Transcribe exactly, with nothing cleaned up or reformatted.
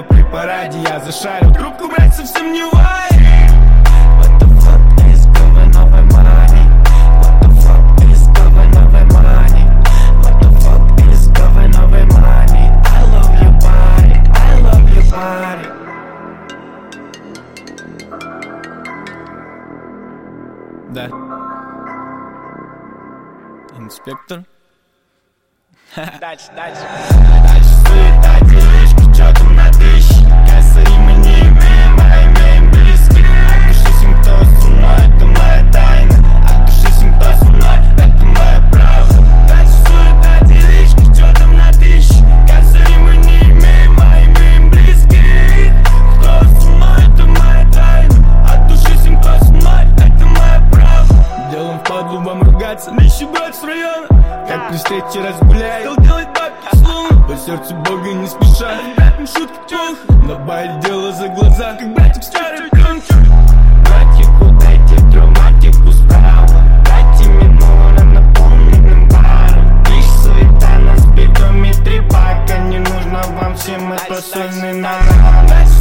при параде я зашарил. Трубку брать совсем не вай. What the fuck is going on with money? What the fuck is going on with money? What the fuck is going on with money? I love your body, I love your body. Да. Инспектор. Дальше, дальше. Дальше суета, делишки, чё там на тысячи. Косари мы не имеем, а имеем близких. Отпишись им, кто со мной, это моя тайна. Отпишись им, кто со мной, это моя правда. Дальше суета, делишки, чё там на тысячи. Косари мы не имеем, а имеем близких. Кто со мной, это моя тайна. Отпишись им, кто со мной, это моя правда. Делом впадлу вам ругаться, нищеброд с района. Как при встрече разгуляй, стал делать бабки словно по сердцу Бога не спеша. Братьям шутки плохо, добавить дело за глаза, как братик старый кончик. Братику дайте драматику справа. Дайте минора наполненным баром. Лишь суета на спидометре бака. Не нужно вам всем это сольный народ.